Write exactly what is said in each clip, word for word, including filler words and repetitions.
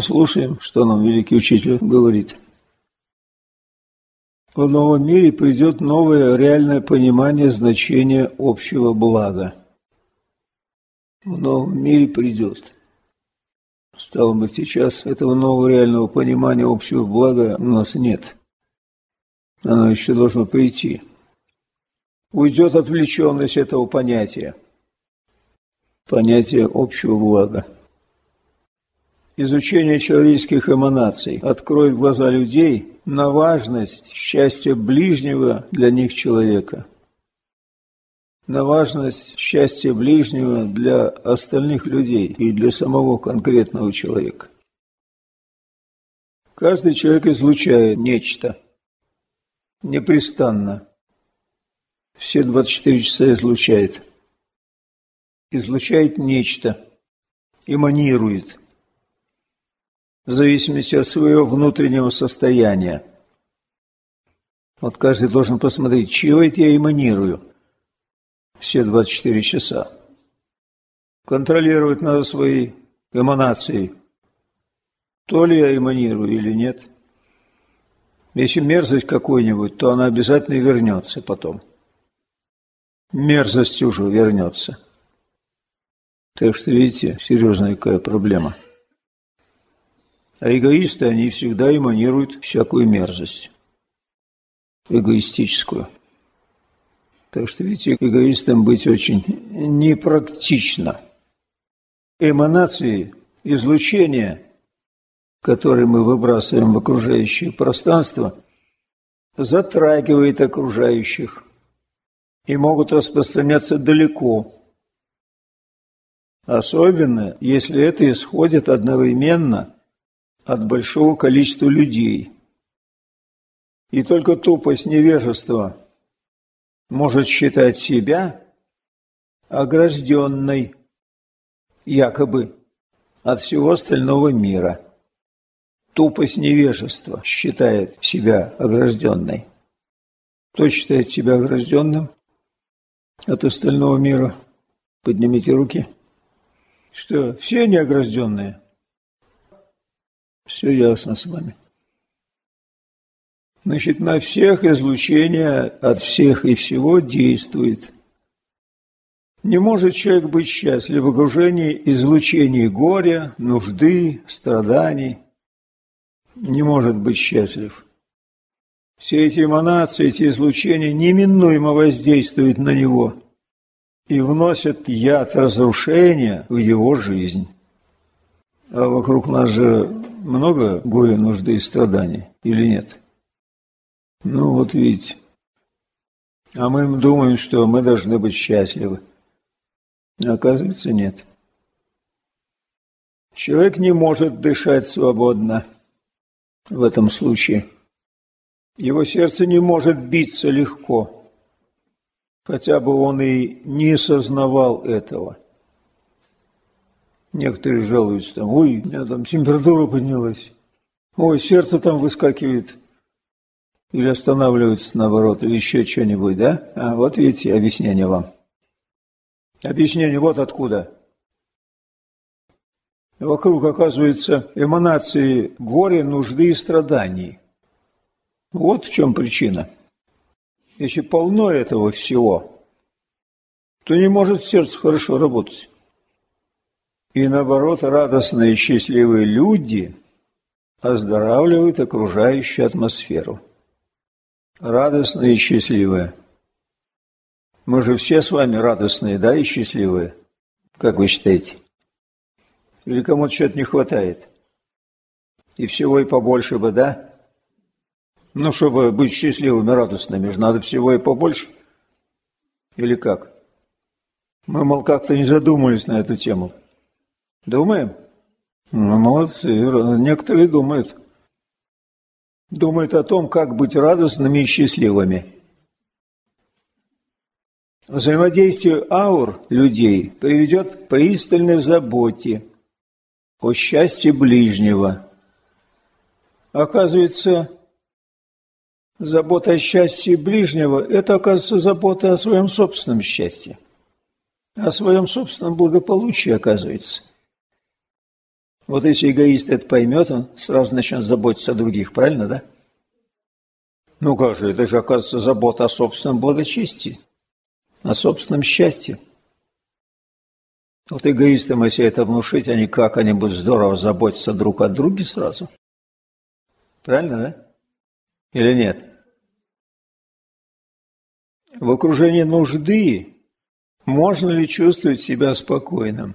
послушаем, что нам великий учитель говорит. В новом мире придет новое реальное понимание значения общего блага. В новом мире придет. Стало быть, сейчас этого нового реального понимания общего блага у нас нет. Оно еще должно прийти. Уйдет отвлеченность этого понятия. Понятие общего блага. Изучение человеческих эманаций откроет глаза людей на важность счастья ближнего для них человека, на важность счастья ближнего для остальных людей и для самого конкретного человека. Каждый человек излучает нечто непрестанно. Все двадцать четыре часа излучает. Излучает нечто, эманирует. В зависимости от своего внутреннего состояния. Вот каждый должен посмотреть, чего это я эманирую все двадцать четыре часа. Контролировать надо свои эманации. То ли я эманирую или нет. Если мерзость какую-нибудь, то она обязательно вернется потом. Мерзость уже вернется. Так что, видите, серьезная какая проблема. А эгоисты, они всегда эманируют всякую мерзость. Эгоистическую. Так что, видите, эгоистам быть очень непрактично. Эманации, излучения, которые мы выбрасываем в окружающее пространство, затрагивают окружающих и могут распространяться далеко. Особенно, если это исходит одновременно от большого количества людей. И только тупость невежества может считать себя огражденной, якобы, от всего остального мира. Тупость невежества считает себя огражденной. Кто считает себя огражденным от остального мира? Поднимите руки. Что, все неогражденные? Все ясно с вами. Значит, на всех излучение от всех и всего действует. Не может человек быть счастлив в окружении излучений горя, нужды, страданий. Не может быть счастлив. Все эти эманации, эти излучения неминуемо воздействуют на него и вносят яд разрушения в его жизнь. А вокруг нас же много горя, нужды и страданий, или нет? Ну вот видите. А мы думаем, что мы должны быть счастливы. А оказывается, нет. Человек не может дышать свободно в этом случае. Его сердце не может биться легко, хотя бы он и не сознавал этого. Некоторые жалуются, там, ой, у меня там температура поднялась, ой, сердце там выскакивает, или останавливается наоборот, или еще что-нибудь, да? А вот видите, объяснение вам. Объяснение вот откуда. Вокруг, оказывается, эманации горя, нужды и страданий. Вот в чем причина. Если полно этого всего, то не может сердце хорошо работать. И наоборот, радостные и счастливые люди оздоравливают окружающую атмосферу. Радостные и счастливые. Мы же все с вами радостные, да, и счастливые? Как вы считаете? Или кому-то что-то не хватает? И всего и побольше бы, да? Ну, чтобы быть счастливыми, радостными, же надо всего и побольше. Или как? Мы, мол, как-то не задумались на эту тему. Думаем? Ну, молодцы, некоторые думают. Думают о том, как быть радостными и счастливыми. Взаимодействие аур людей приведет к пристальной заботе о счастье ближнего. Оказывается, забота о счастье ближнего – это, оказывается, забота о своем собственном счастье, о своем собственном благополучии, оказывается. Вот если эгоист это поймет, он сразу начнет заботиться о других, правильно, да? Ну как же, это же, оказывается, забота о собственном благочестии, о собственном счастье. Вот эгоистам, если это внушить, они как, они будут здорово заботиться друг о друге сразу. Правильно, да? Или нет? В окружении нужды можно ли чувствовать себя спокойным?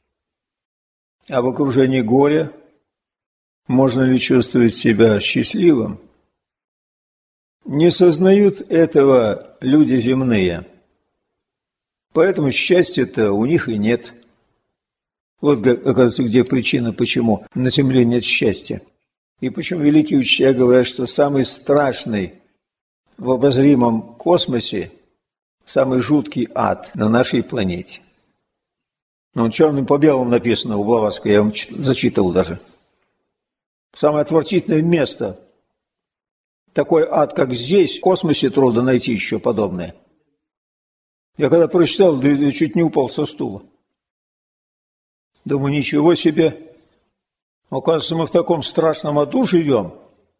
А в окружении горя можно ли чувствовать себя счастливым? Не сознают этого люди земные, поэтому счастья-то у них и нет. Вот, оказывается, где причина, почему на земле нет счастья. И почему великие учителя говорят, что самый страшный в обозримом космосе, самый жуткий ад на нашей планете. Ну, черным по белому написано у Блаватского, я вам зачитывал даже. Самое отвратительное место. Такой ад, как здесь, в космосе трудно найти еще подобное. Я когда прочитал, да чуть не упал со стула. Думаю, ничего себе. Оказывается, мы в таком страшном аду живем.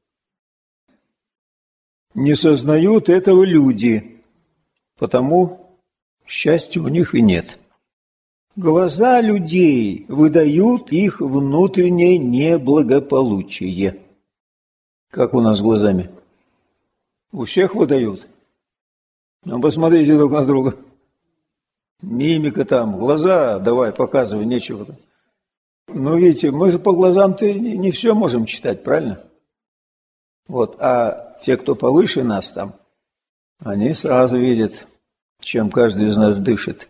Не сознают этого люди, потому счастья у них и нет. Глаза людей выдают их внутреннее неблагополучие. Как у нас с глазами? У всех выдают. Ну, посмотрите друг на друга. Мимика там, глаза давай, показывай, нечего там. Ну, видите, мы же по глазам-то не, не все можем читать, правильно? Вот, а те, кто повыше нас там, они сразу видят, чем каждый из нас дышит.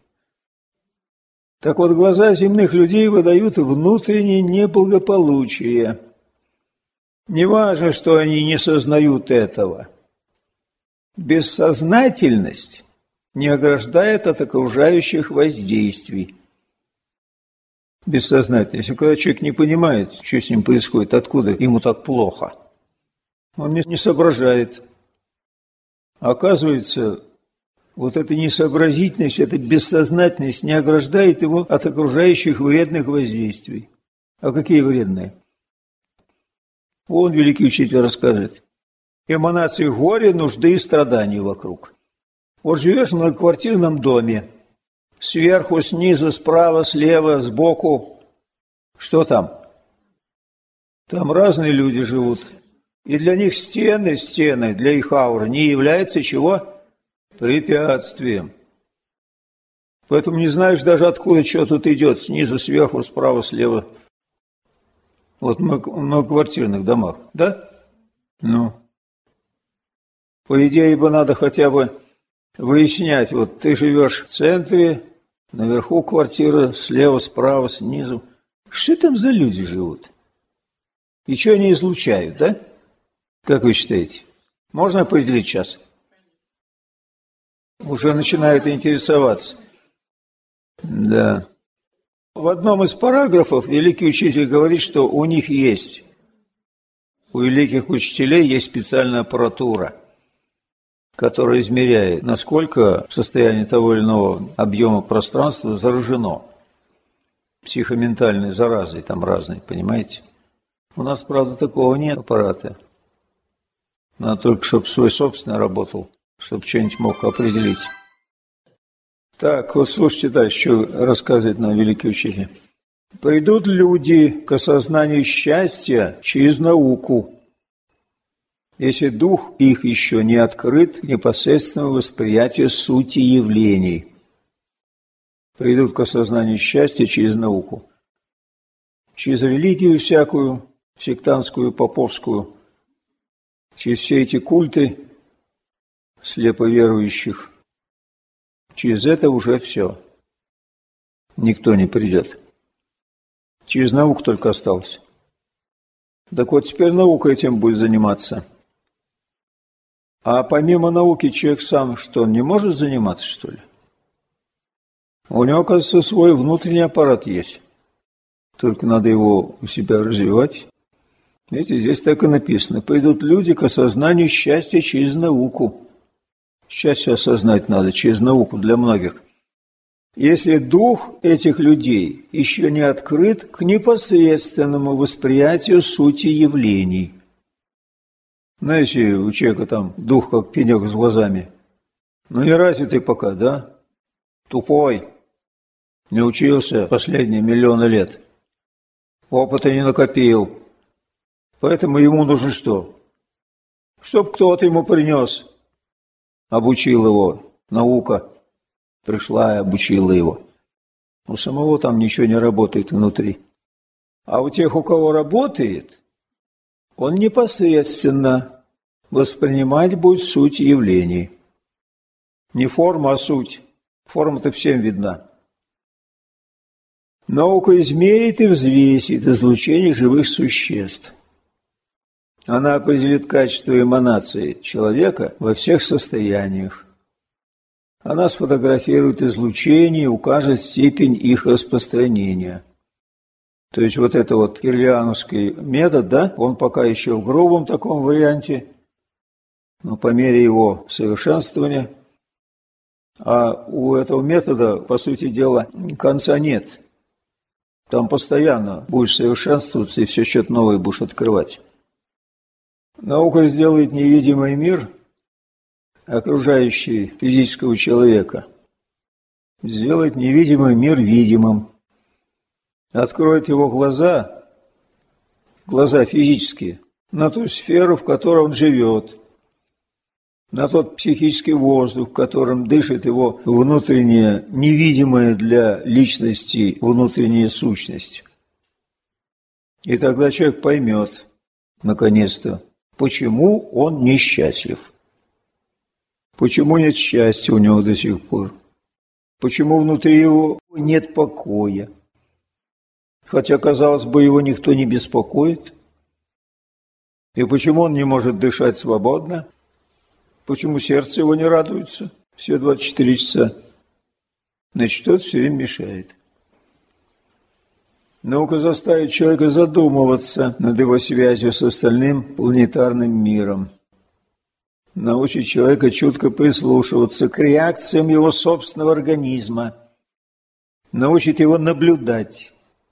Так вот, глаза земных людей выдают внутреннее неблагополучие. Неважно, что они не сознают этого. Бессознательность не ограждает от окружающих воздействий. Бессознательность. Когда человек не понимает, что с ним происходит, откуда ему так плохо, он не соображает. Оказывается, вот эта несообразительность, эта бессознательность не ограждает его от окружающих вредных воздействий. А какие вредные? Вон великий учитель рассказывает. Эманации горя, нужды и страданий вокруг. Вот живешь в многоквартирном доме. Сверху, снизу, справа, слева, сбоку. Что там? Там разные люди живут. И для них стены, стены, для их ауры не являются чего? Препятствием. Поэтому не знаешь даже, откуда что тут идет. Снизу, сверху, справа, слева. Вот в многоквартирных домах, да? Ну. По идее бы надо хотя бы выяснять. Вот ты живешь в центре, наверху квартира, слева, справа, снизу. Что там за люди живут? И что они излучают, да? Как вы считаете? Можно определить сейчас? Уже начинают интересоваться. Да. В одном из параграфов великий учитель говорит, что у них есть, у великих учителей есть специальная аппаратура, которая измеряет, насколько состояние того или иного объема пространства заражено психоментальной заразой, там разной, понимаете? У нас, правда, такого нет аппарата. Надо только, чтобы свой собственный работал, чтобы что-нибудь мог определить. Так, вот слушайте дальше, что рассказывает нам великий учитель. Придут люди к осознанию счастья через науку, если дух их еще не открыт к непосредственному восприятию сути явлений. Придут к осознанию счастья через науку. Через религию всякую, сектантскую, поповскую, через все эти культы слепо верующих. Через это уже все. Никто не придет. Через науку только осталось. Так вот, теперь наука этим будет заниматься. А помимо науки человек сам что, не может заниматься, что ли? У него, оказывается, свой внутренний аппарат есть. Только надо его у себя развивать. Видите, здесь так и написано. Пойдут люди к осознанию счастья через науку. Счастье осознать надо через науку для многих. если дух этих людей еще не открыт к непосредственному восприятию сути явлений. Знаете, у человека там дух как пенек с глазами. Ну не развитый пока, да? Тупой. Не учился последние миллионы лет. Опыта не накопил. Поэтому ему нужно что? Чтоб кто-то ему принес. Обучил его. Наука пришла и обучила его. У самого там ничего не работает внутри. А у тех, у кого работает, он непосредственно воспринимать будет суть явлений. Не форма, а суть. Форма-то всем видна. Наука измерит и взвесит излучение живых существ. Она определит качество эманации человека во всех состояниях. Она сфотографирует излучение и укажет степень их распространения. То есть вот это вот кирлиановский метод, да, он пока еще в грубом таком варианте, но по мере его совершенствования. А у этого метода, по сути дела, конца нет. Там постоянно будешь совершенствоваться и все что-то новое будешь открывать. Наука сделает невидимый мир, окружающий физического человека, сделает невидимый мир видимым, откроет его глаза, глаза физические, на ту сферу, в которой он живет, на тот психический воздух, в котором дышит его внутренняя, невидимая для личности внутренняя сущность. И тогда человек поймет, наконец-то, почему он несчастлив. Почему нет счастья у него до сих пор? Почему внутри его нет покоя? Хотя, казалось бы, его никто не беспокоит. И почему он не может дышать свободно? Почему сердце его не радуется все двадцать четыре часа? Значит, тот все время мешает. Наука заставит человека задумываться над его связью с остальным планетарным миром. Научит человека чутко прислушиваться к реакциям его собственного организма. Научит его наблюдать.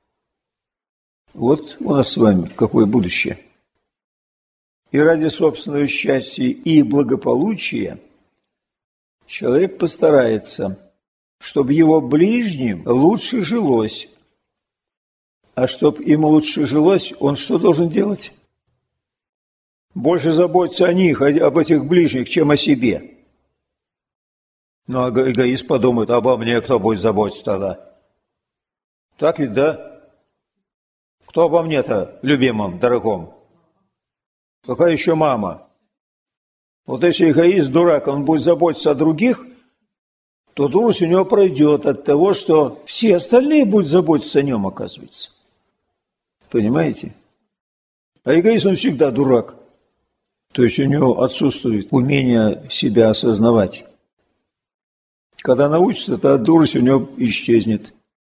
Вот у нас с вами какое будущее. И ради собственного счастья и благополучия человек постарается, чтобы его ближним лучше жилось. А чтобы им лучше жилось, он что должен делать? Больше заботиться о них, об этих ближних, чем о себе. Ну, а эгоист подумает, обо мне кто будет заботиться тогда? Так ведь, да? Кто обо мне-то, любимом, дорогом? Какая еще мама? Вот если эгоист, дурак, он будет заботиться о других, то дурость у него пройдет от того, что все остальные будут заботиться о нем, оказывается. Понимаете? А эгоист, он всегда дурак. То есть у него отсутствует умение себя осознавать. Когда научится, то дурость у него исчезнет.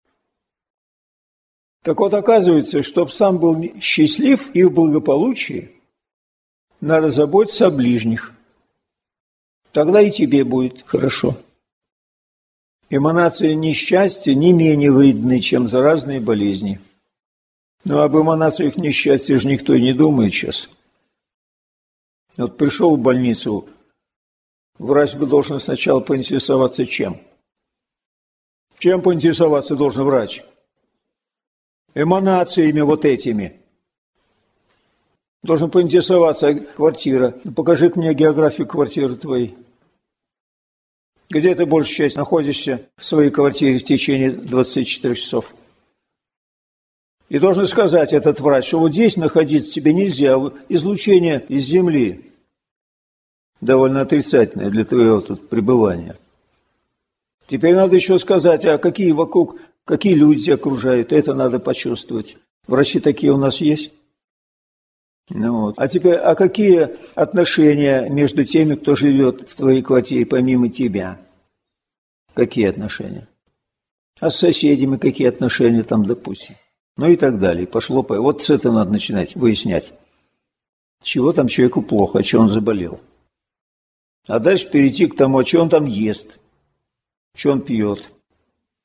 Так вот, оказывается, чтобы сам был счастлив и в благополучии, надо заботиться о ближних. Тогда и тебе будет хорошо. Эманации несчастья не менее вредны, чем заразные болезни. Но об эманациях несчастья же никто и не думает сейчас. Вот пришел в больницу, врач бы должен сначала поинтересоваться, чем? Чем поинтересоваться должен врач? Эманациями вот этими. Должен поинтересоваться, квартира. Покажи мне географию квартиры твоей. Где ты большую часть находишься в своей квартире в течение двадцати четырёх часов? И должен сказать этот врач, что вот здесь находиться тебе нельзя. Излучение из Земли довольно отрицательное для твоего тут пребывания. Теперь надо еще сказать, а какие вокруг, какие люди тебя окружают. Это надо почувствовать. Врачи такие у нас есть. Ну вот. А теперь, а какие отношения между теми, кто живет в твоей квартире помимо тебя? Какие отношения? А с соседями какие отношения там, допустим? Ну и так далее. Пошло по... Вот с этого надо начинать выяснять. Чего там человеку плохо, о чем он заболел. А дальше перейти к тому, что он там ест, что он пьет,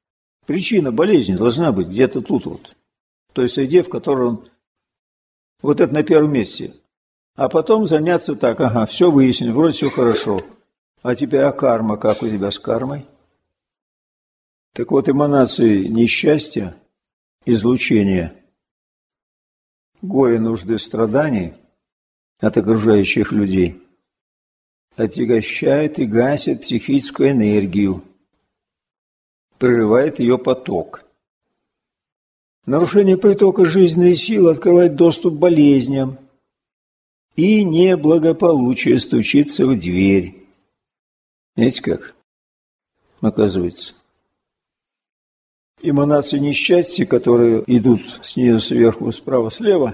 Причина болезни должна быть где-то тут вот, в той среде, в которой он, вот это на первом месте. А потом заняться так, ага, все выяснили, вроде все хорошо. А теперь, а карма, как у тебя с кармой? Так вот, эманации несчастья, излучения, горя, нужды, страданий от окружающих людей отягощает и гасит психическую энергию, прерывает ее поток. Нарушение притока жизненной силы открывает доступ к болезням, и неблагополучие стучится в дверь. Знаете как? Оказывается. Эманации несчастья, которые идут снизу, сверху, справа, слева,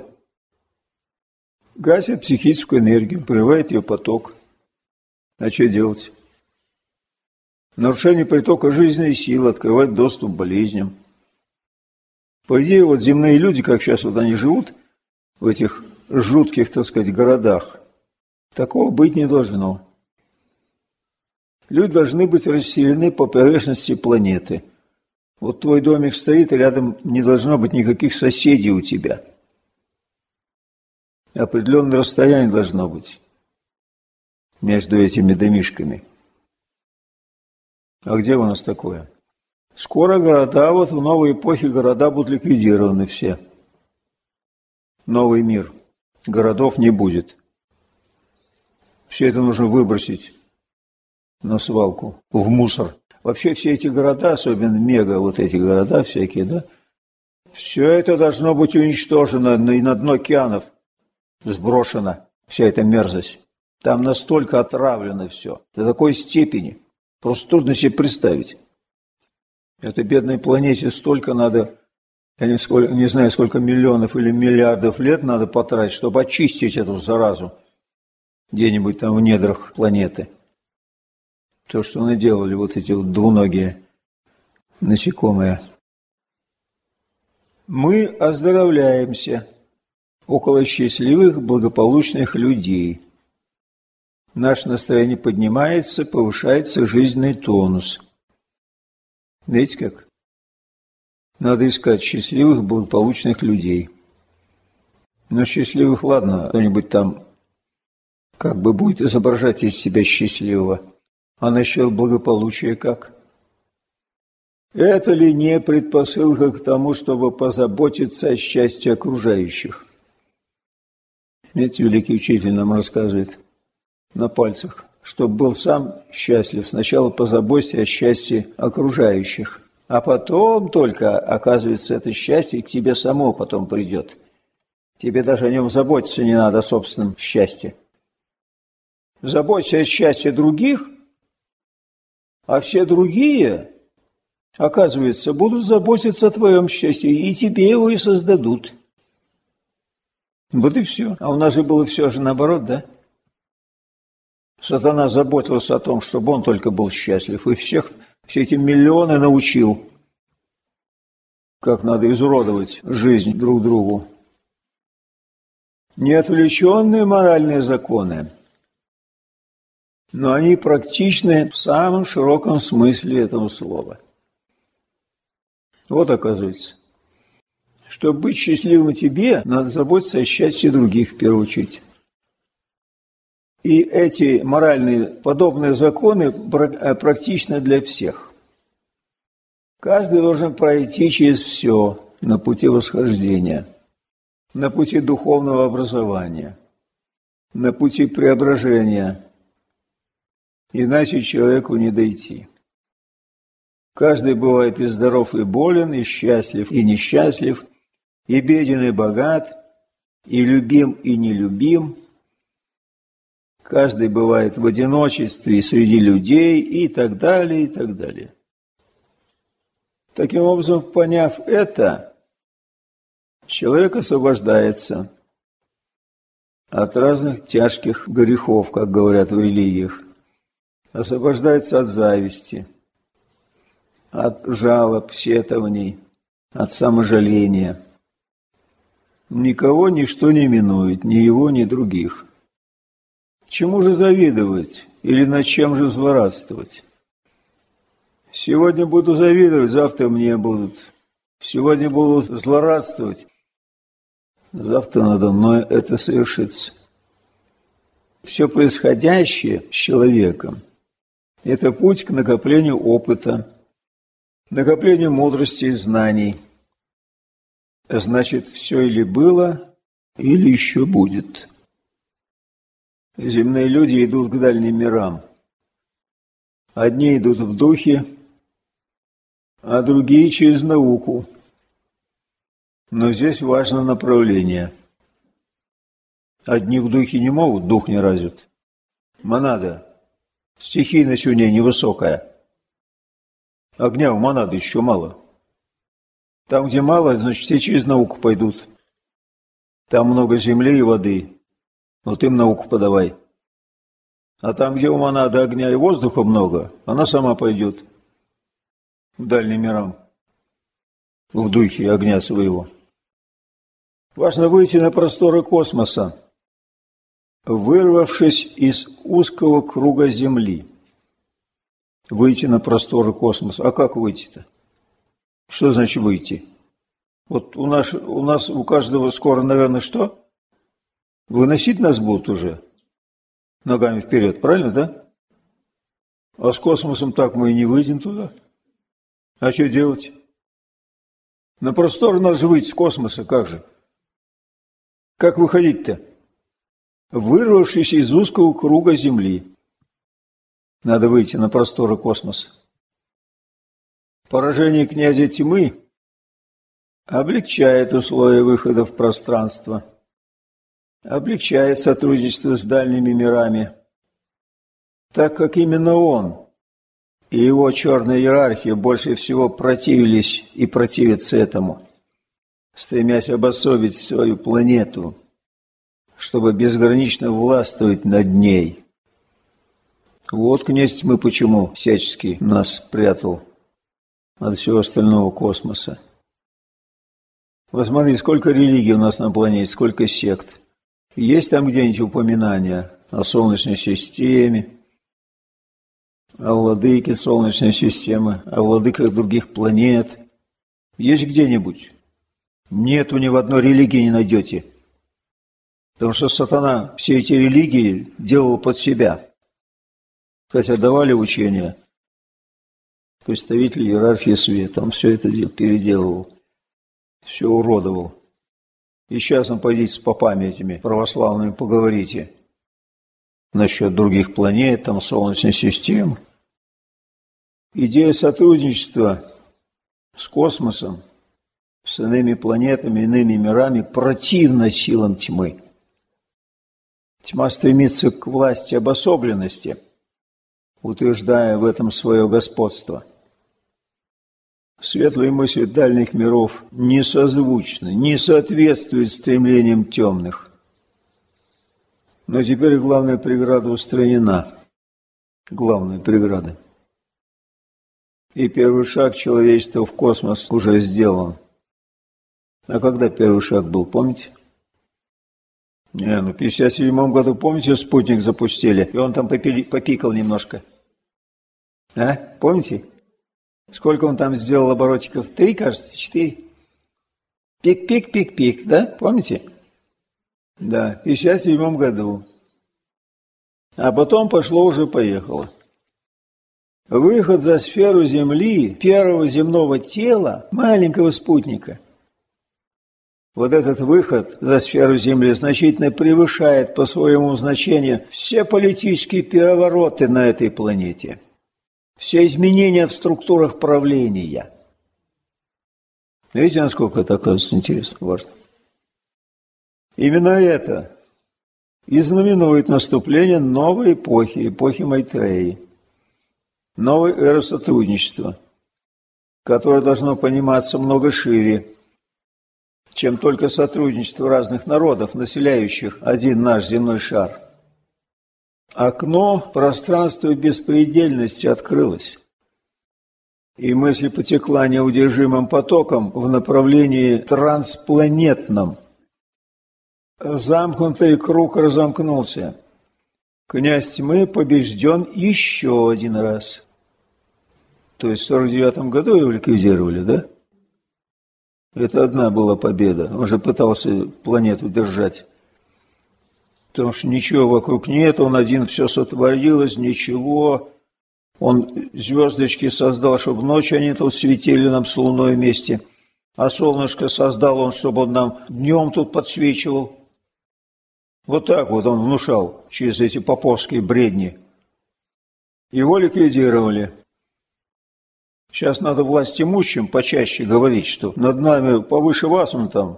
гасят психическую энергию, прерывает ее поток. А что делать? Нарушение притока жизненной силы открывает доступ к болезням. По идее, вот земные люди, как сейчас вот они живут в этих жутких, так сказать, городах, такого быть не должно. Люди должны быть расселены по поверхности планеты. Вот твой домик стоит, и рядом не должно быть никаких соседей у тебя. Определенное расстояние должно быть между этими домишками. А где у нас такое? Скоро города, вот в новой эпохе города будут ликвидированы все. Новый мир. Городов не будет. Все это нужно выбросить на свалку, в мусор. Вообще все эти города, особенно мега вот эти города всякие, да, все это должно быть уничтожено и на дно океанов сброшено, вся эта мерзость. Там настолько отравлено все, до такой степени, просто трудно себе представить. Этой бедной планете столько надо, я не, сколько, не знаю, сколько миллионов или миллиардов лет надо потратить, чтобы очистить эту заразу где-нибудь там в недрах планеты. То, что наделали вот эти вот двуногие насекомые. Мы оздоровляемся около счастливых, благополучных людей. Наше настроение поднимается, повышается жизненный тонус. Видите как? Надо искать счастливых, благополучных людей. Но счастливых, ладно, кто-нибудь там как бы будет изображать из себя счастливого. А насчет благополучия как? Это ли не предпосылка к тому, чтобы позаботиться о счастье окружающих? Видите, великий учитель нам рассказывает на пальцах, чтобы был сам счастлив. Сначала позаботься о счастье окружающих, а потом только, оказывается, это счастье к тебе само потом придет. Тебе даже о нем заботиться не надо, о собственном счастье. Заботься о счастье других, а все другие, оказывается, будут заботиться о твоем счастье, и тебе его и создадут. Вот и все. А у нас же было все же наоборот, да? Сатана заботился о том, чтобы он только был счастлив, и всех, все эти миллионы научил, как надо изуродовать жизнь друг другу. Неотвлеченные моральные законы, но они практичны в самом широком смысле этого слова. Вот оказывается, чтобы быть счастливым тебе, надо заботиться о счастье других в первую очередь. И эти моральные подобные законы практичны для всех. Каждый должен пройти через все на пути восхождения, на пути духовного образования, на пути преображения. Иначе человеку не дойти. Каждый бывает и здоров, и болен, и счастлив, и несчастлив, и беден, и богат, и любим, и нелюбим. Каждый бывает в одиночестве среди людей, и так далее, и так далее. Таким образом, поняв это, человек освобождается от разных тяжких грехов, как говорят в религиях. Освобождается от зависти, от жалоб, сетований, от саможаления. Никого ничто не минует, ни его, ни других. Чему же завидовать или над чем же злорадствовать? Сегодня буду завидовать, завтра мне будут. Сегодня буду злорадствовать, завтра надо мной это совершится. Все происходящее с человеком – это путь к накоплению опыта, накоплению мудрости и знаний. Значит, все или было, или еще будет. Земные люди идут к дальним мирам. Одни идут в духе, а другие через науку. Но здесь важно направление. Одни в духе не могут, дух не развит. Монада. Стихийность у ней невысокая. Огня у монады еще мало. Там, где мало, значит, все через науку пойдут. Там много земли и воды. Вот им науку подавай. А там, где у монады огня и воздуха много, она сама пойдет к дальним мирам, в духе огня своего. Важно выйти на просторы космоса, вырвавшись из узкого круга Земли. Выйти на просторы космоса. А как выйти-то? Что значит выйти? Вот у нас, у нас, у каждого скоро, наверное, что? Выносить нас будут уже ногами вперед, правильно, да? А с космосом так мы и не выйдем туда. А что делать? На простор надо же выйти с космоса, как же? Как выходить-то? Вырвавшись из узкого круга Земли. Надо выйти на просторы космоса. Поражение князя тьмы облегчает условия выхода в пространство, облегчает сотрудничество с дальними мирами, так как именно он и его черная иерархия больше всего противились и противятся этому, стремясь обособить свою планету, чтобы безгранично властвовать над ней. Вот князь тьмы почему всячески нас прятал от всего остального космоса. Посмотри, сколько религий у нас на планете, сколько сект. Есть там где-нибудь упоминания о Солнечной системе, о владыке Солнечной системы, о владыках других планет? Есть где-нибудь? Нету, ни в одной религии не найдете. Потому что сатана все эти религии делал под себя. Хотя давали учения представители иерархии света, он все это переделывал, все уродовал. И сейчас он пойдите с попами этими православными поговорите насчет других планет, там, Солнечной системы. Идея сотрудничества с космосом, с иными планетами, иными мирами противна силам тьмы. Тьма стремится к власти обособленности, утверждая в этом свое господство. Светлые мысли дальних миров не созвучны, не соответствуют стремлениям темных. Но теперь главная преграда устранена. Главная преграда. И первый шаг человечества в космос уже сделан. А когда первый шаг был, помните? Не, ну в пятьдесят седьмом году, помните, спутник запустили, и он там попикал немножко. А, помните? Сколько он там сделал оборотиков? Три, кажется, четыре. Пик-пик-пик-пик, да? Помните? Да, в пятьдесят седьмом году. А потом пошло уже поехало. Выход за сферу Земли, первого земного тела, маленького спутника. Вот этот выход за сферу Земли значительно превышает по своему значению все политические перевороты на этой планете. Все изменения в структурах правления. Видите, насколько это, оказывается, интересно, важно. Именно это и знаменует наступление новой эпохи, эпохи Майтреи, новой эры сотрудничества, которое должно пониматься много шире, чем только сотрудничество разных народов, населяющих один наш земной шар. Окно пространства беспредельности открылось, и мысль потекла неудержимым потоком в направлении транспланетном. Замкнутый круг разомкнулся. Князь тьмы побежден еще один раз. То есть в сорок девятом году его ликвидировали, да? Это одна была победа. Он же пытался планету держать. Потому что ничего вокруг нет, он один все сотворилось, ничего. Он звездочки создал, чтобы ночью они тут светили нам с луной вместе. А солнышко создал он, чтобы он нам днем тут подсвечивал. Вот так вот он внушал через эти поповские бредни. Его ликвидировали. Сейчас надо власть имущим почаще говорить, что над нами повыше вас он там.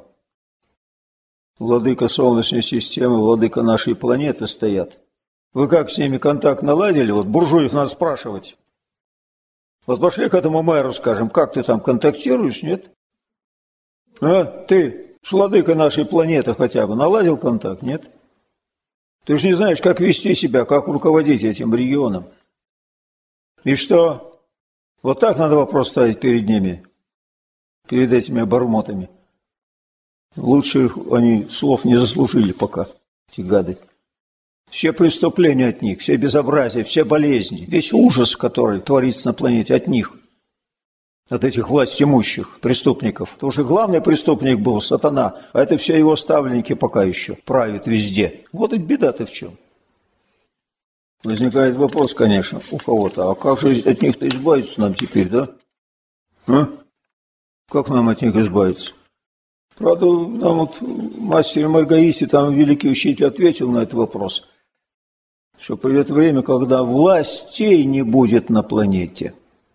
Владыка Солнечной системы, владыка нашей планеты стоят. Вы как с ними контакт наладили? Вот буржуев надо спрашивать. Вот пошли к этому мэру, скажем, как ты там контактируешь, нет? А, ты с владыкой нашей планеты хотя бы наладил контакт, нет? Ты же не знаешь, как вести себя, как руководить этим регионом. И что? Вот так надо вопрос ставить перед ними, перед этими обормотами. Лучше они слов не заслужили пока, эти гады. Все преступления от них, все безобразия, все болезни, весь ужас, который творится на планете от них, от этих властимущих преступников. Потому что главный преступник был сатана, а это все его ставленники пока еще правят везде. Вот и беда-то в чем. Возникает вопрос, конечно, у кого-то, а как же от них-то избавиться нам теперь, да? А? Как нам от них избавиться? Правда, нам вот мастер Маргарисе, там великий учитель ответил на этот вопрос, что придет время, когда властей не будет на планете.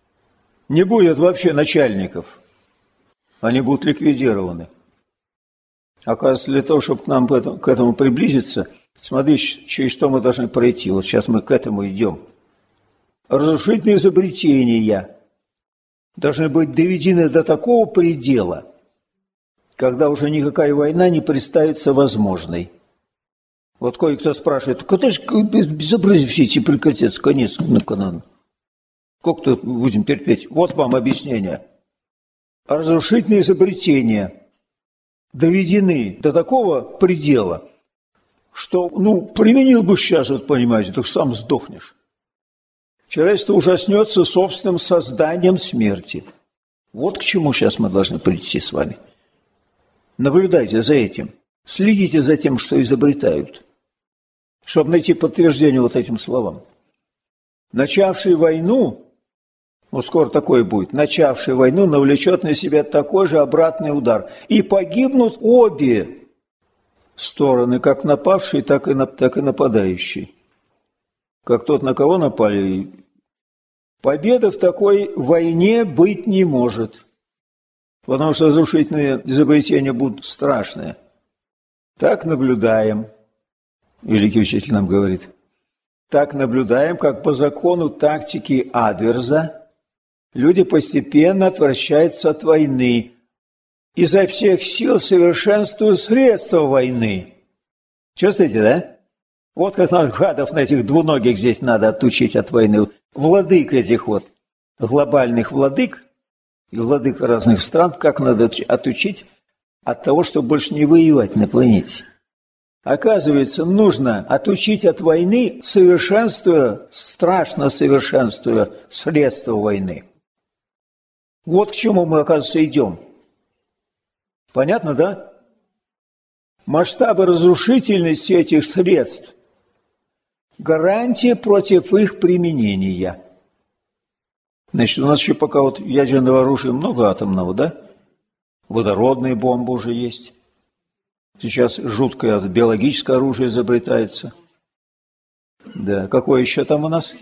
Не будет вообще начальников. Они будут ликвидированы. Оказывается, для того, чтобы к нам к этому, к этому приблизиться, смотри, через что мы должны пройти. Вот сейчас мы к этому идем. Разрушительные изобретения должны быть доведены до такого предела, когда уже никакая война не представится возможной. Вот кое-кто спрашивает, когда же безобразие все эти прекратятся, конец на Канану? Сколько будем терпеть? Вот вам объяснение. Разрушительные изобретения доведены до такого предела, что, ну, применил бы сейчас, вот понимаете, так сам сдохнешь. Человечество ужаснется собственным созданием смерти. Вот к чему сейчас мы должны прийти с вами. Наблюдайте за этим. Следите за тем, что изобретают, чтобы найти подтверждение вот этим словам. Начавший войну, вот скоро такое будет, начавший войну навлечет на себя такой же обратный удар. И погибнут обе стороны, как напавший, так и, так и нападающий. Как тот, на кого напали. Победы в такой войне быть не может, потому что разрушительные изобретения будут страшные. Так наблюдаем, великий учитель нам говорит, так наблюдаем, как по закону тактики Адверза люди постепенно отвращаются от войны, изо всех сил совершенствуют средства войны. Чувствуете, да? Вот как нам гадов на этих двуногих здесь надо отучить от войны. Владык этих вот, глобальных владык и владык разных стран, как надо отучить от того, чтобы больше не воевать на планете. Оказывается, нужно отучить от войны, совершенствуя, страшно совершенствуя средства войны. Вот к чему мы, оказывается, идем. Понятно, да? Масштабы разрушительности этих средств – гарантия против их применения. Значит, у нас еще пока вот ядерного оружия много атомного, да? Водородные бомбы уже есть. Сейчас жуткое биологическое оружие изобретается. Да, какое еще там у нас?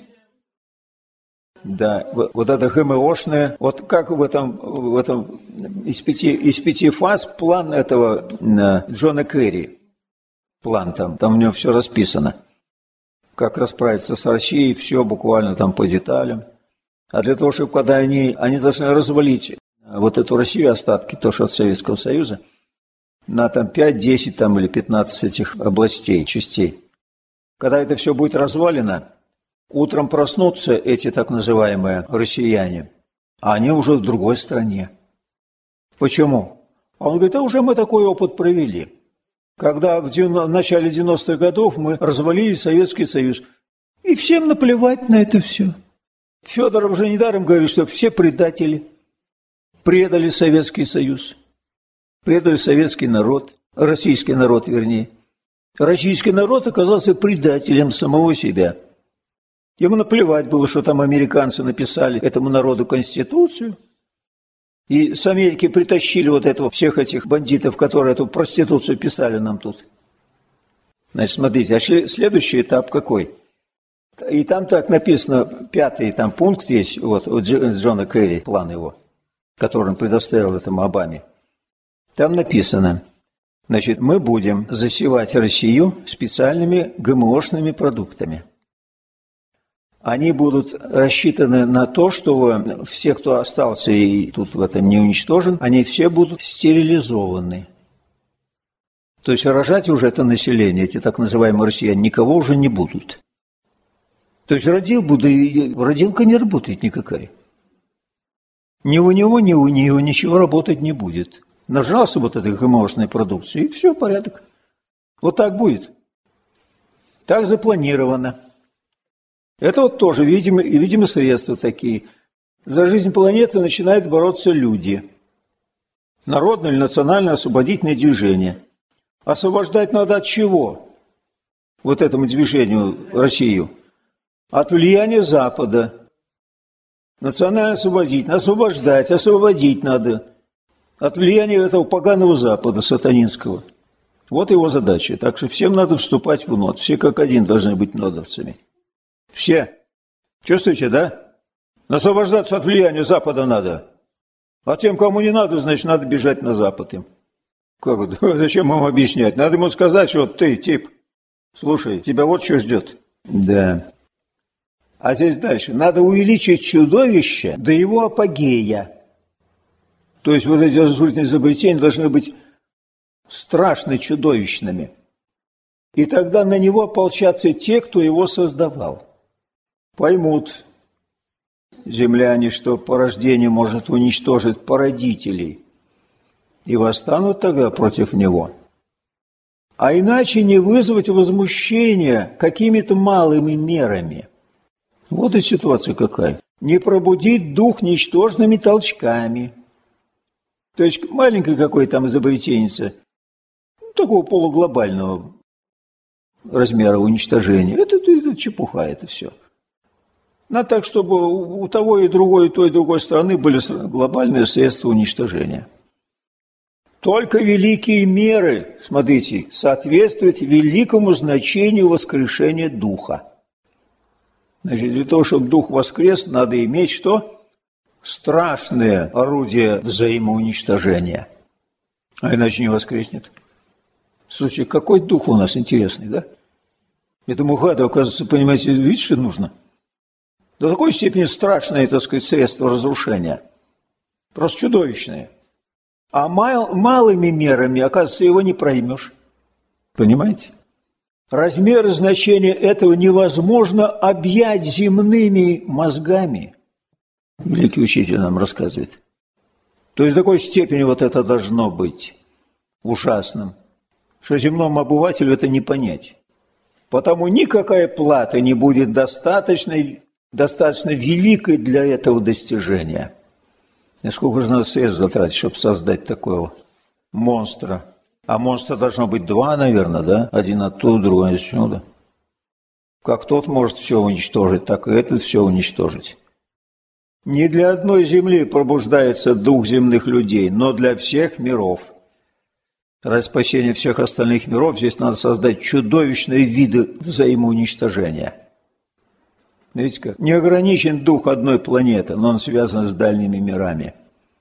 Да, вот это ГМОшное. Вот как в этом, в этом из, пяти, из пяти фаз план этого Джона Керри. План там, там у него все расписано. Как расправиться с Россией, все буквально там по деталям. А для того, чтобы когда они, они должны развалить вот эту Россию, остатки, то, что от Советского Союза, на там пять, десять там, или пятнадцать этих областей, частей. Когда это все будет развалено, утром проснутся эти так называемые россияне, а они уже в другой стране. Почему? А он говорит, а уже мы такой опыт провели. Когда в, в начале девяностых годов мы развалили Советский Союз, и всем наплевать на это все. Федоров же недаром говорит, что все предатели предали Советский Союз, предали советский народ, российский народ, вернее. Российский народ оказался предателем самого себя. Ему наплевать было, что там американцы написали этому народу Конституцию, и с Америки притащили вот этого, всех этих бандитов, которые эту проституцию писали нам тут. Значит, смотрите, а следующий этап какой? И там так написано, пятый там пункт есть, вот у Джона Керри, план его, который он предоставил этому Обаме. Там написано, значит, мы будем засевать Россию специальными ГМОшными продуктами. Они будут рассчитаны на то, что все, кто остался и тут в этом не уничтожен, они все будут стерилизованы. То есть рожать уже это население, эти так называемые россияне, никого уже не будут. То есть родил буду, и родилка не работает никакая. Ни у него, ни у нее ничего работать не будет. Нажрался вот этой ГМОшной продукции, и все, порядок. Вот так будет. Так запланировано. Это вот тоже, видимо, видимо, средства такие. За жизнь планеты начинают бороться люди. Народное или национальное освободительное движение. Освобождать надо от чего? Вот этому движению Россию. От влияния Запада. Национально освободительное. Освобождать, освободить надо. От влияния этого поганого Запада, сатанинского. Вот его задача. Так что всем надо вступать в НОД. Все как один должны быть нодовцами. Все. Чувствуете, да? Освобождаться от влияния Запада надо. А тем, кому не надо, значит, надо бежать на Запад им. Как это? Зачем ему объяснять? Надо ему сказать, что вот ты, тип, слушай, тебя вот что ждет. Да. А здесь дальше. Надо увеличить чудовище до его апогея. То есть вот эти разрушительные изобретения должны быть страшно чудовищными. И тогда на него ополчатся те, кто его создавал. Поймут земляне, что порождение может уничтожить породителей, и восстанут тогда против него. А иначе не вызвать возмущения какими-то малыми мерами. Вот и ситуация какая. Не пробудить дух ничтожными толчками. То есть маленькое какое-то там изобретение, такого полуглобального размера уничтожения. Это, это, это чепуха, это все. Надо так, чтобы у того и другой, и той и другой стороны были глобальные средства уничтожения. Только великие меры, смотрите, соответствуют великому значению воскрешения духа. Значит, для того, чтобы дух воскрес, надо иметь что? Страшное орудие взаимоуничтожения. А иначе не воскреснет. Слушай, какой дух у нас интересный, да? Этому гаду, оказывается, понимаете, видите, что нужно? До такой степени страшное, так сказать, средство разрушения. Просто чудовищное. А мал, малыми мерами, оказывается, его не проймешь. Понимаете? Размер и значение этого невозможно объять земными мозгами. Великий учитель нам рассказывает. То есть до такой степени вот это должно быть ужасным, что земному обывателю это не понять. Потому никакая плата не будет достаточной, достаточно великой для этого достижения. И сколько же надо средств затратить, чтобы создать такого монстра? А монстра должно быть два, наверное, да? Один оттуда, другой отсюда. Как тот может все уничтожить, так и этот все уничтожить. Не для одной земли пробуждается дух земных людей, но для всех миров. Ради спасения всех остальных миров здесь надо создать чудовищные виды взаимоуничтожения. Видите как? Не ограничен дух одной планеты, но он связан с дальними мирами.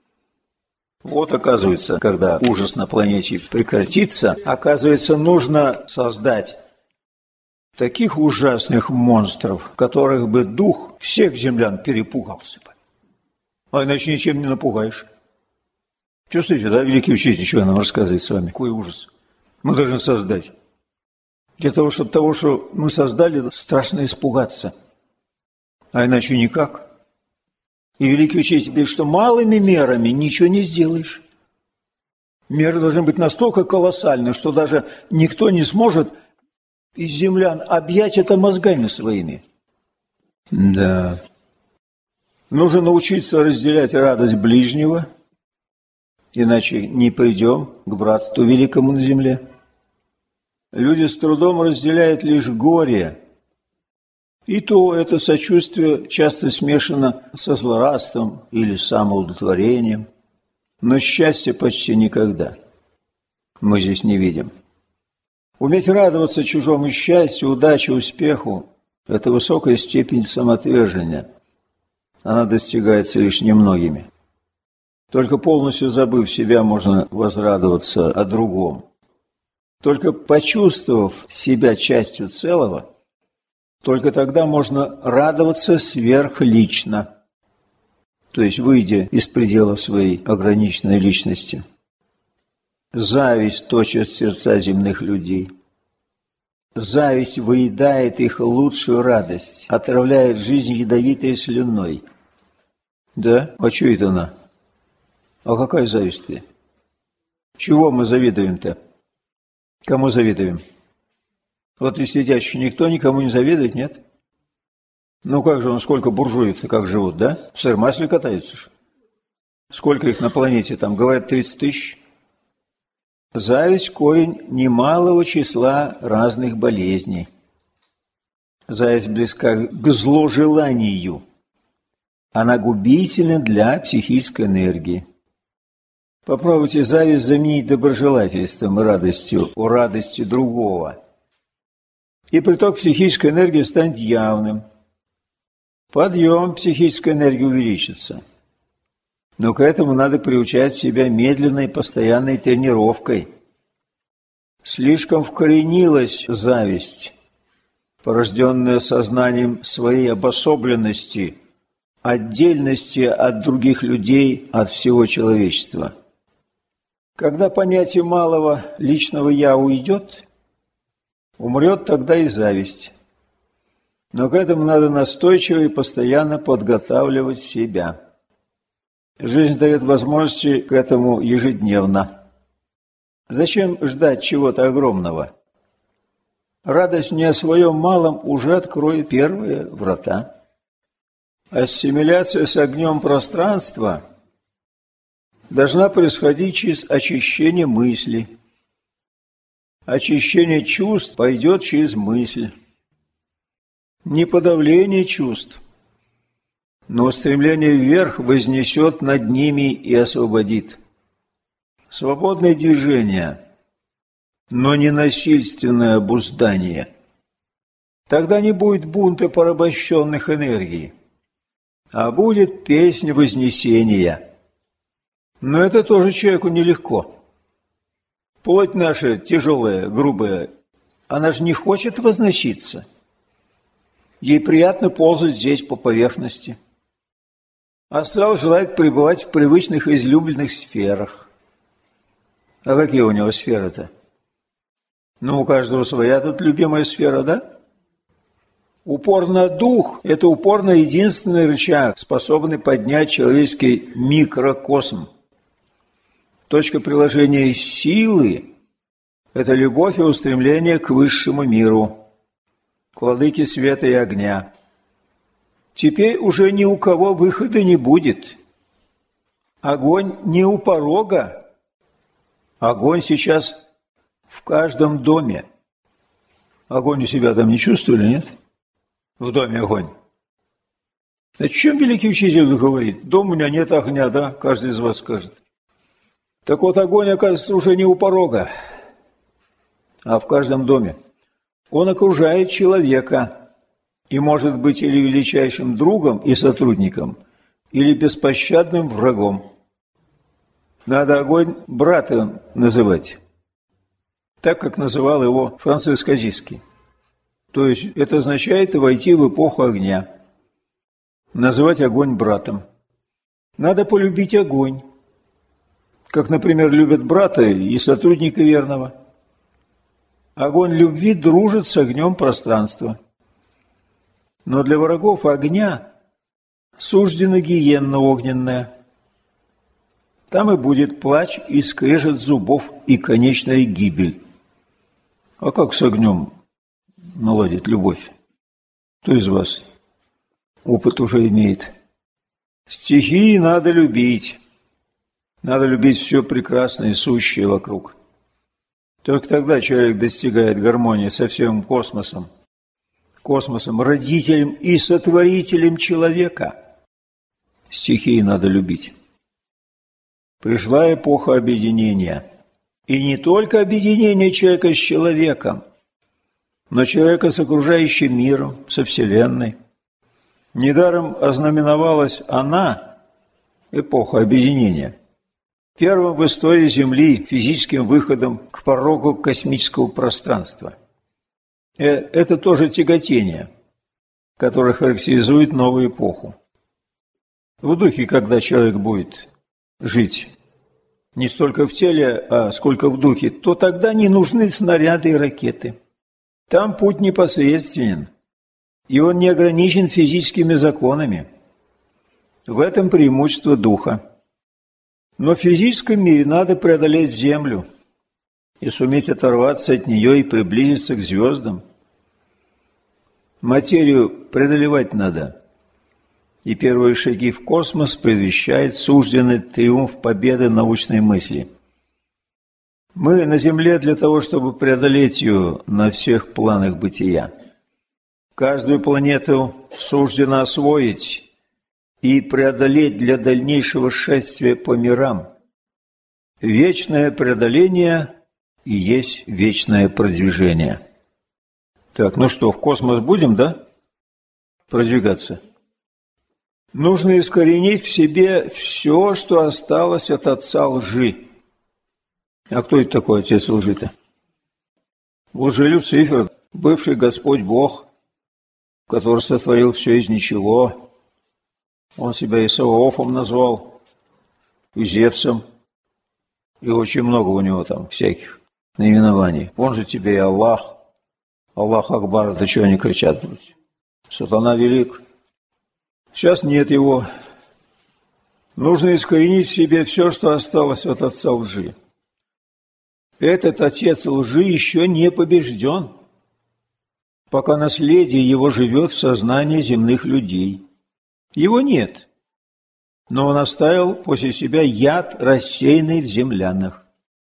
Вот, оказывается, когда ужас на планете прекратится, оказывается, нужно создать таких ужасных монстров, которых бы дух всех землян перепугался бы. А иначе ничем не напугаешь. Чувствуете, да, великий учитель, что нам рассказывает с вами? Какой ужас мы должны создать. Для того, чтобы того, что мы создали, страшно испугаться. А иначе никак. И великий учитель говорит, что малыми мерами ничего не сделаешь. Меры должны быть настолько колоссальны, что даже никто не сможет из землян объять это мозгами своими. Да. Нужно научиться разделять радость ближнего, иначе не придем к братству великому на земле. Люди с трудом разделяют лишь горе, и то это сочувствие часто смешано со злорадством или самоудовлетворением, но счастья почти никогда мы здесь не видим. Уметь радоваться чужому счастью, удаче, успеху – это высокая степень самоотвержения. Она достигается лишь немногими. Только полностью забыв себя, можно возрадоваться о другом. Только почувствовав себя частью целого, только тогда можно радоваться сверхлично, то есть выйдя из пределов своей ограниченной личности. Зависть точит сердца земных людей. Зависть выедает их лучшую радость, отравляет жизнь ядовитой слюной. Да? А что это она? А какая зависть-то? Чего мы завидуем-то? Кому завидуем? Вот и сидящий никто никому не завидует, нет? Ну как же он, сколько буржуев-то как живут, да? В сыр-масле катаются ж. Сколько их на планете там? Говорят, тридцать тысяч. Зависть – корень немалого числа разных болезней. Зависть близка к зложеланию. Она губительна для психической энергии. Попробуйте зависть заменить доброжелательством и радостью у радости другого. И приток психической энергии станет явным. Подъем психической энергии увеличится. Но к этому надо приучать себя медленной и постоянной тренировкой. Слишком вкоренилась зависть, порожденная сознанием своей обособленности, отдельности от других людей, от всего человечества. Когда понятие малого личного «я» уйдет, умрет тогда и зависть. Но к этому надо настойчиво и постоянно подготавливать себя. Жизнь дает возможности к этому ежедневно. Зачем ждать чего-то огромного? Радость не о своем малом уже откроет первые врата. Ассимиляция с огнем пространства должна происходить через очищение мысли. Очищение чувств пойдет через мысль. Не подавление чувств, но устремление вверх вознесет над ними и освободит. Свободное движение, но не насильственное обуздание. Тогда не будет бунта порабощенных энергий, а будет песня вознесения. Но это тоже человеку нелегко. Плоть наша тяжелая, грубая, она же не хочет возноситься. Ей приятно ползать здесь по поверхности. Астрал желает пребывать в привычных и излюбленных сферах. А какие у него сферы-то? Ну, у каждого своя тут любимая сфера, да? Упор на дух – это упор на единственный рычаг, способный поднять человеческий микрокосм. Точка приложения силы – это любовь и устремление к высшему миру, к владыке света и огня. Теперь уже ни у кого выхода не будет. Огонь не у порога. Огонь сейчас в каждом доме. Огонь у себя там не чувствовали, нет? В доме огонь. О чем великий учитель говорит? Дома у меня нет огня, да? Каждый из вас скажет. Так вот, огонь, оказывается, уже не у порога, а в каждом доме. Он окружает человека и может быть или величайшим другом и сотрудником, или беспощадным врагом. Надо огонь братом называть, так как называл его Франциск Азийский. То есть это означает войти в эпоху огня, называть огонь братом. Надо полюбить огонь, как, например, любят брата и сотрудника верного. Огонь любви дружит с огнем пространства. Но для врагов огня суждена гиенна огненная. Там и будет плач и скрежет зубов и конечная гибель. А как с огнем наладить любовь? Кто из вас опыт уже имеет? Стихии надо любить. Надо любить все прекрасное и сущее вокруг. Только тогда человек достигает гармонии со всем космосом. Космосом, родителем и сотворителем человека. Стихии надо любить. Пришла эпоха объединения. И не только объединение человека с человеком, но человека с окружающим миром, со Вселенной. Недаром ознаменовалась она, эпоха объединения, первым в истории Земли физическим выходом к порогу космического пространства. Это тоже тяготение, которое характеризует новую эпоху. В духе, когда человек будет жить не столько в теле, а сколько в духе, то тогда не нужны снаряды и ракеты. Там путь непосредственен, и он не ограничен физическими законами. В этом преимущество духа. Но в физическом мире надо преодолеть Землю и суметь оторваться от нее и приблизиться к звездам. Материю преодолевать надо, и первые шаги в космос предвещает сужденный триумф победы научной мысли. Мы на Земле для того, чтобы преодолеть ее на всех планах бытия. Каждую планету суждено освоить и преодолеть для дальнейшего шествия по мирам. Вечное преодоление и есть вечное продвижение. Так, ну что, в космос будем, да? Продвигаться. Нужно искоренить в себе все, что осталось от отца лжи. А кто это такой отец лжи-то? Лжи Люцифер, бывший Господь Бог, который сотворил все из ничего. Он себя и Саваофом назвал, и Зевсом, и очень много у него там всяких наименований. Он же тебе и Аллах. Аллах Акбар, это что они кричат? Сатана велик. Сейчас нет его. Нужно искоренить в себе все, что осталось от отца лжи. Этот отец лжи еще не побежден, пока наследие его живет в сознании земных людей. Его нет, но он оставил после себя яд, рассеянный в землянах.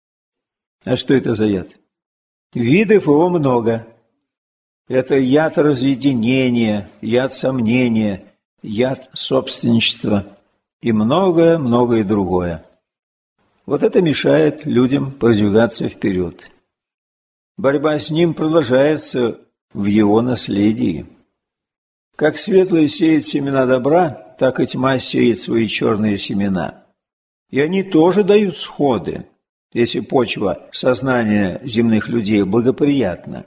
А что это за яд? Видов его много. Это яд разъединения, яд сомнения, яд собственничества и многое-многое другое. Вот это мешает людям продвигаться вперед. Борьба с ним продолжается в его наследии. Как светлый сеет семена добра, так и тьма сеет свои черные семена. И они тоже дают сходы, если почва сознания земных людей благоприятна.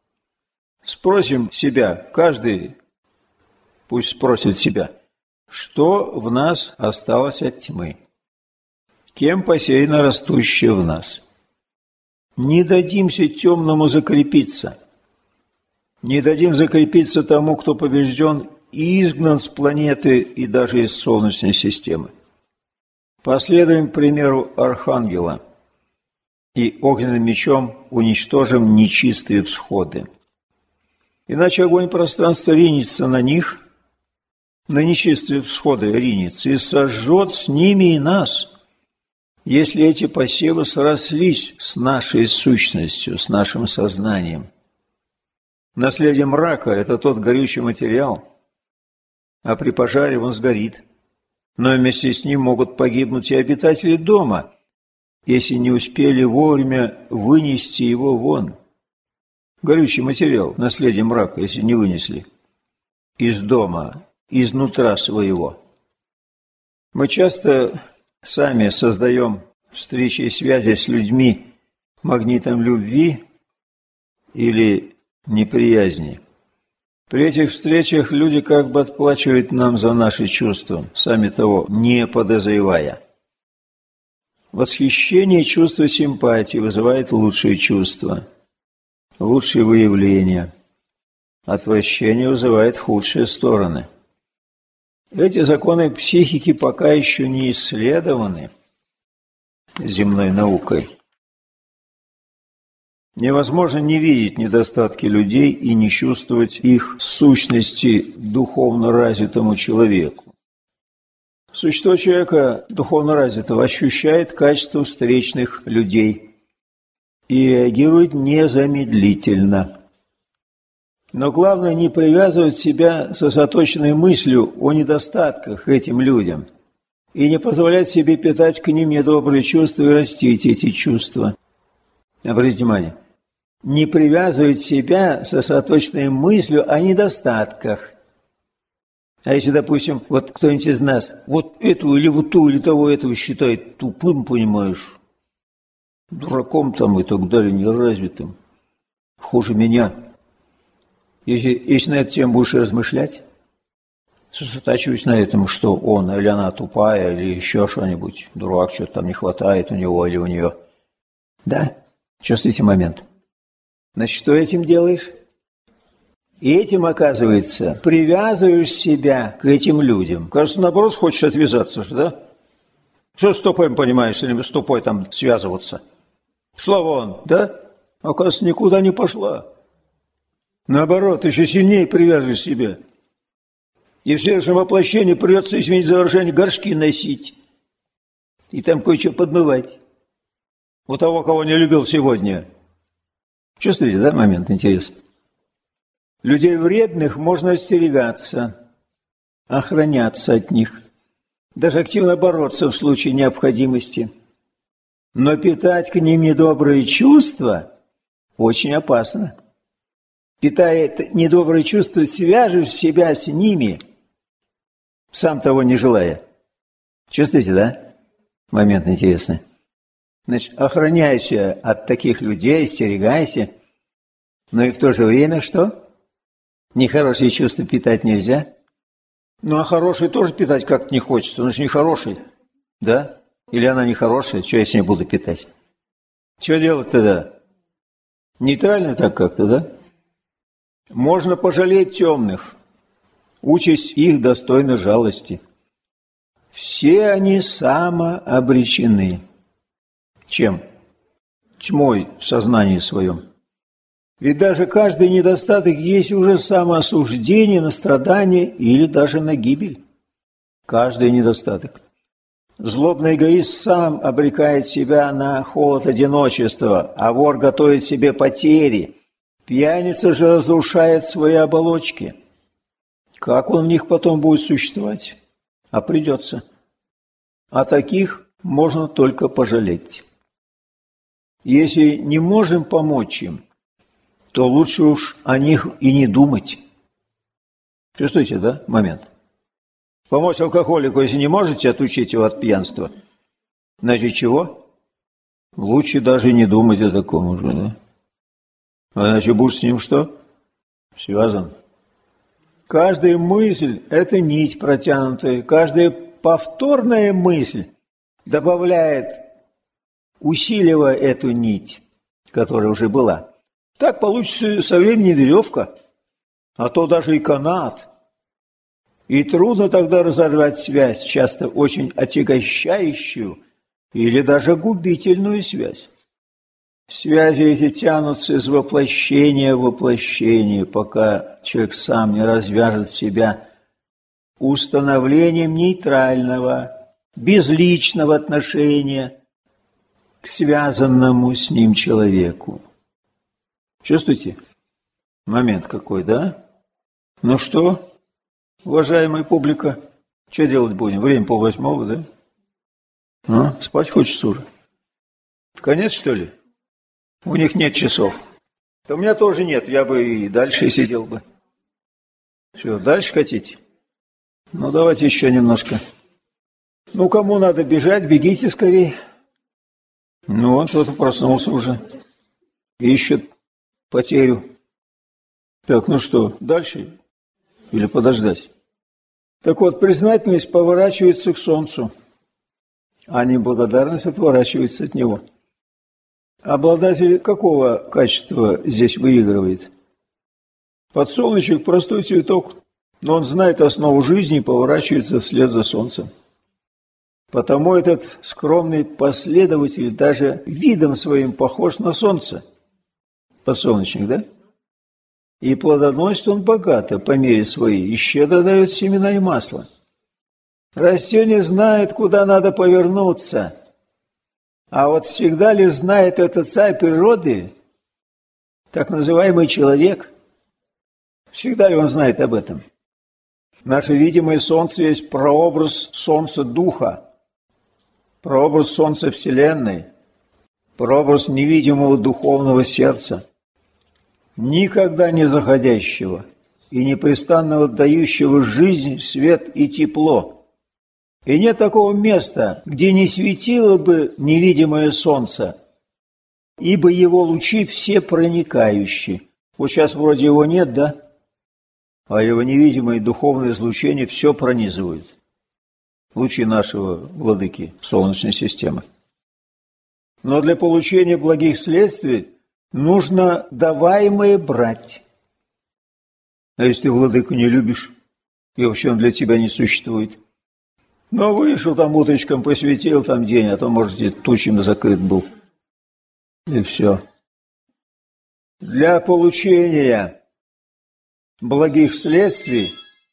Спросим себя, каждый пусть спросит себя, что в нас осталось от тьмы? Кем посеяно растущее в нас? Не дадимся темному закрепиться. Не дадим закрепиться тому, кто побежден и изгнан с планеты и даже из Солнечной системы. Последуем примеру Архангела и огненным мечом уничтожим нечистые всходы. Иначе огонь пространства ринется на них, на нечистые всходы ринется и сожжет с ними и нас, если эти посевы срослись с нашей сущностью, с нашим сознанием. Наследие мрака – это тот горючий материал, а при пожаре он сгорит. Но вместе с ним могут погибнуть и обитатели дома, если не успели вовремя вынести его вон. Горючий материал – наследие мрака, если не вынесли из дома, изнутра своего. Мы часто сами создаем встречи и связи с людьми магнитом любви или неприязни. При этих встречах люди как бы отплачивают нам за наши чувства, сами того не подозревая. Восхищение и чувство симпатии вызывает лучшие чувства, лучшие выявления. Отвращение вызывает худшие стороны. Эти законы психики пока еще не исследованы земной наукой. Невозможно не видеть недостатки людей и не чувствовать их сущности духовно развитому человеку. Существо человека духовно развитого ощущает качество встречных людей и реагирует незамедлительно. Но главное не привязывать себя сосредоточенной мыслью о недостатках к этим людям и не позволять себе питать к ним недобрые чувства и растить эти чувства. Обратите внимание, не привязывать себя сосредоточенной мыслью о недостатках. А если, допустим, вот кто-нибудь из нас вот эту или вот ту или того этого считает тупым, понимаешь, дураком там и так далее, неразвитым, хуже меня. Если, если на эту тему будешь размышлять, сосредотачиваясь на этом, что он или она тупая, или еще что-нибудь, дурак, что-то там не хватает у него или у нее. Да? Чувствуете момент? Значит, что этим делаешь? И этим, оказывается, привязываешь себя к этим людям. Кажется, наоборот, хочешь отвязаться же, да? Что с тупым, понимаешь, или с тупой там связываться? Шла вон, да? Оказывается, никуда не пошла. Наоборот, еще сильнее привяжешь себя. И в следующем воплощении придется, извините за выражение, горшки носить. И там кое-что подмывать. У того, кого не любил сегодня. Чувствуете, да, момент интересный? Людей вредных можно остерегаться, охраняться от них, даже активно бороться в случае необходимости. Но питать к ним недобрые чувства очень опасно. Питая недобрые чувства, свяжешь себя с ними, сам того не желая. Чувствуете, да? Момент интересный. Значит, охраняйся от таких людей, остерегайся, но и в то же время что? Нехорошие чувства питать нельзя. Ну, а хорошие тоже питать как-то не хочется. Он же не хороший, да? Или она не хорошая, что я с ней буду питать? Что делать тогда? Нейтрально так как-то, да? Можно пожалеть темных. Участь их достойна жалости. Все они самообречены. Чем? Тьмой в сознании своем. Ведь даже каждый недостаток есть уже самоосуждение на страдание или даже на гибель. Каждый недостаток. Злобный эгоист сам обрекает себя на холод одиночества, а вор готовит себе потери. Пьяница же разрушает свои оболочки. Как он в них потом будет существовать? А придется. А таких можно только пожалеть. Если не можем помочь им, то лучше уж о них и не думать. Чувствуете, да, момент? Помочь алкоголику, если не можете отучить его от пьянства, значит чего? Лучше даже не думать о таком уже, да? А значит, будешь с ним что? Связан. Каждая мысль – это нить протянутая, каждая повторная мысль добавляет, усиливая эту нить, которая уже была. Так получится со временем веревка, а то даже и канат. И трудно тогда разорвать связь, часто очень отягощающую или даже губительную связь. Связи эти тянутся из воплощения в воплощение, пока человек сам не развяжет себя установлением нейтрального, безличного отношения к связанному с ним человеку. Чувствуете? Момент какой, да? Ну что, уважаемая публика, что делать будем? Время полвосьмого, да? А? Спать хочется уже. Конец, что ли? У них нет часов. Да у меня тоже нет, я бы и дальше сидел бы. Что, дальше хотите? Ну, давайте еще немножко. Ну, кому надо бежать, бегите скорее. Ну, вот кто-то проснулся уже. Ищет потерю. Так, ну что, дальше? Или подождать? Так вот, признательность поворачивается к солнцу, а неблагодарность отворачивается от него. Обладатель какого качества здесь выигрывает? Подсолнечник – простой цветок, но он знает основу жизни и поворачивается вслед за солнцем. Потому этот скромный последователь даже видом своим похож на солнце. Подсолнечник, да? И плодоносит он богато по мере своей, и щедро дает семена и масло. Растение знает, куда надо повернуться. А вот всегда ли знает это царь природы, так называемый человек? Всегда ли он знает об этом? Наше видимое солнце есть прообраз солнца Духа, прообраз солнца Вселенной, прообраз невидимого духовного сердца, никогда не заходящего и непрестанно дающего жизнь, свет и тепло. И нет такого места, где не светило бы невидимое солнце, ибо его лучи все проникающие. Вот сейчас вроде его нет, да? А его невидимое духовное излучение все пронизывает. Лучи нашего владыки Солнечной системы. Но для получения благих следствий нужно даваемое брать. А если ты владыку не любишь, и вообще он для тебя не существует, ну, вышел там уточком, посветил там день, а то, может, тучами закрыт был. И все. Для получения благих следствий,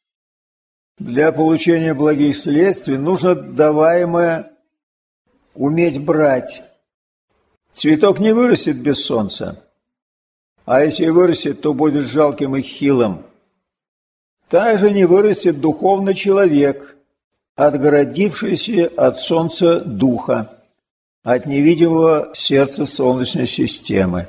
для получения благих следствий нужно даваемое уметь брать. Цветок не вырастет без солнца, а если вырастет, то будет жалким и хилым. Также не вырастет духовный человек, отгородившийся от солнца духа, от невидимого сердца Солнечной системы.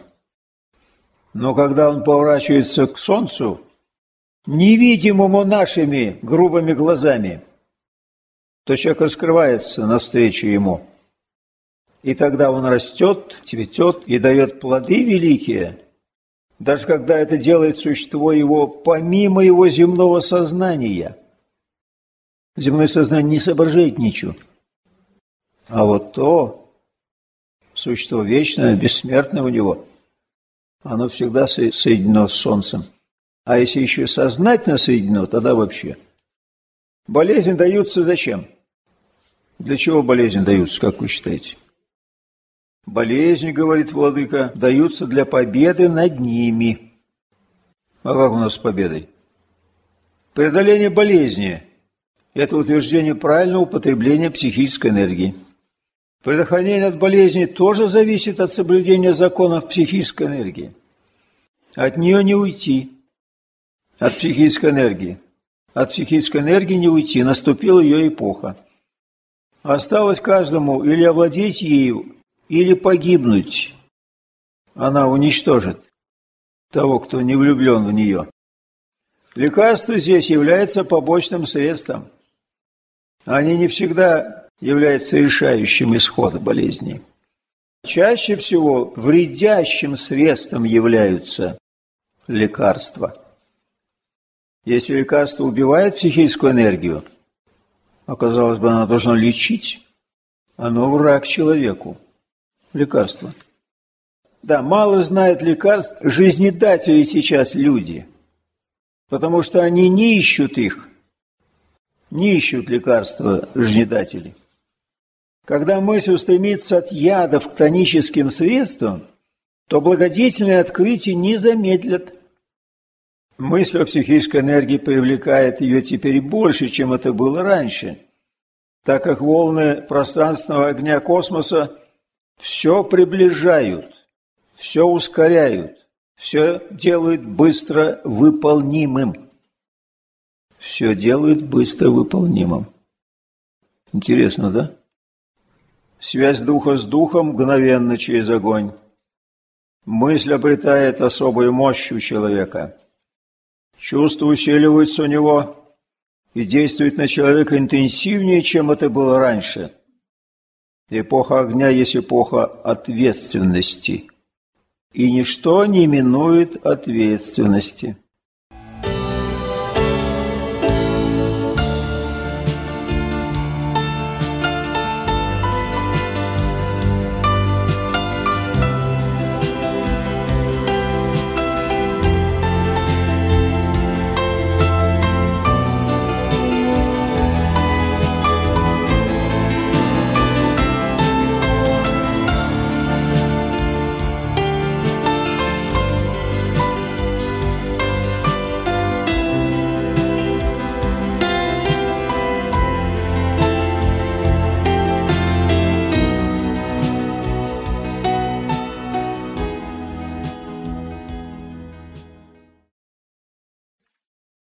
Но когда он поворачивается к солнцу, невидимому нашими грубыми глазами, то человек раскрывается навстречу ему. И тогда он растет, цветет и дает плоды великие, даже когда это делает существо его помимо его земного сознания. Земное сознание не соображает ничего. А вот то существо вечное, бессмертное у него, оно всегда соединено с солнцем. А если еще сознательно соединено, тогда вообще. Болезни даются зачем? Для чего болезни даются, как вы считаете? Болезни, говорит владыка, даются для победы над ними. А как у нас с победой? Преодоление болезни – это утверждение правильного употребления психической энергии. Предохранение от болезни тоже зависит от соблюдения законов психической энергии. От нее не уйти. От психической энергии. От психической энергии не уйти. Наступила ее эпоха. Осталось каждому или овладеть ею, или погибнуть. Она уничтожит того, кто не влюблен в нее. Лекарство здесь является побочным средством. Они не всегда являются решающим исход болезни. Чаще всего вредящим средством являются лекарства. Если лекарство убивает психическую энергию, оказалось бы, оно должно лечить, оно враг человеку. Лекарство. Да, мало знают лекарств жизнедатели сейчас люди, потому что они не ищут их, не ищут лекарства жизнедателей. Когда мысль устремится от ядов к тоническим средствам, то благодетельные открытия не замедлят. Мысль о психической энергии привлекает ее теперь больше, чем это было раньше, так как волны пространственного огня космоса все приближают, все ускоряют, все делают быстро выполнимым. Все делают быстро выполнимым. Интересно, да? Связь духа с духом мгновенно через огонь. Мысль обретает особую мощь у человека. Чувства усиливаются у него и действуют на человека интенсивнее, чем это было раньше. Эпоха огня есть эпоха ответственности. И ничто не минует ответственности.